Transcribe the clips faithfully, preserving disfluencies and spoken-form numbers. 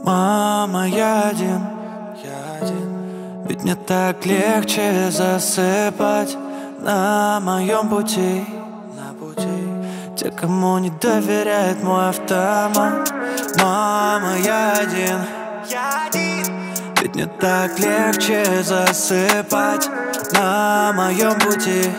Мама, я один, я один. Ведь мне так легче засыпать на моем пути, на пути. Те, кому не доверяет мой автомат. Мама, я один, я один. Ведь мне так легче засыпать на моем пути,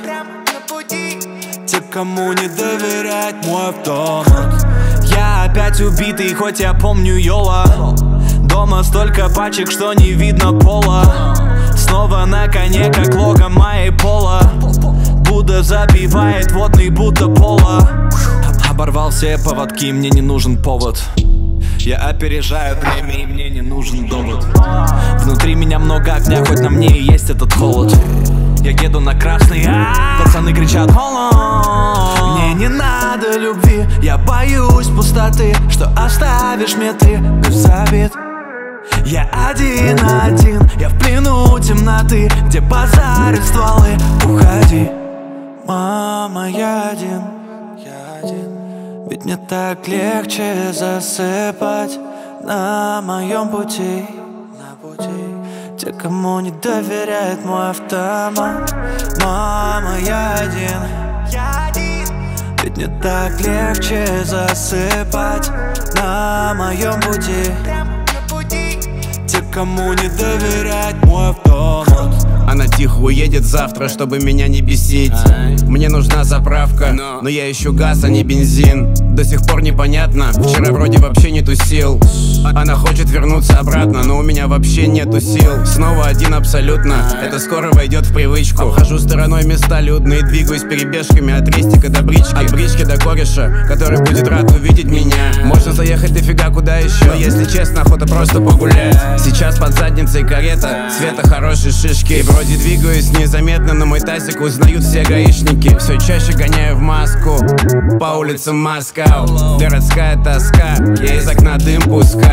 те, кому не доверяет мой автомат. Я опять убитый, хоть я помню Йола. Дома столько пачек, что не видно пола. Снова на коне, как лого моей пола. Будда забивает водный, будто пола. Оборвал все поводки, мне не нужен повод. Я опережаю время, и мне не нужен довод. Внутри меня много огня, хоть на мне и есть этот холод. Я еду на красный, а-а-а. Пацаны кричат «Холод». Мне не надо любви, я боюсь пустоты, что оставишь мне ты без обид. Я один-один, я в плену темноты, где базарят стволы. Уходи. Мама, я один, я один. Ведь мне так легче засыпать на моем пути, на пути. Те, кому не доверяет мой автомат. Мама, я один, я один. Ведь мне так легче засыпать на моем пути, те, кому не доверяет мой автомат. Она тихо уедет завтра, чтобы меня не бесить. Мне нужна заправка, но я ищу газ, а не бензин. До сих пор непонятно, вчера вроде вообще нету сил. Она хочет вернуться обратно, но у меня вообще нету сил. Снова один абсолютно, это скоро войдет в привычку. Обхожу стороной места людные, двигаюсь перебежками от рестика до брички. От брички до кореша, который будет рад увидеть меня. Можно заехать дофига куда еще, но если честно, охота просто погулять. Сейчас под задницей карета, цвета хорошей шишки. Вроде двигаюсь незаметно, но мой тазик узнают все гаишники. Все чаще гоняю в маску по улицам Москва. Городская тоска, я из окна дым пускаю.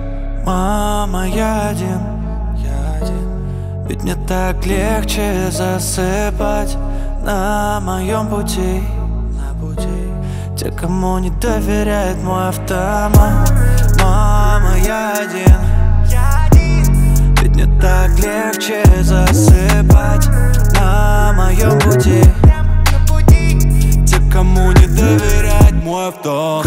Мама, я один, я один. Ведь мне так легче засыпать на моем пути, на пути. Те, кому не доверяет мой автомат. Мама, я один, я один. Ведь мне так легче засыпать на моем пути, те, кому не доверяет мой автомат.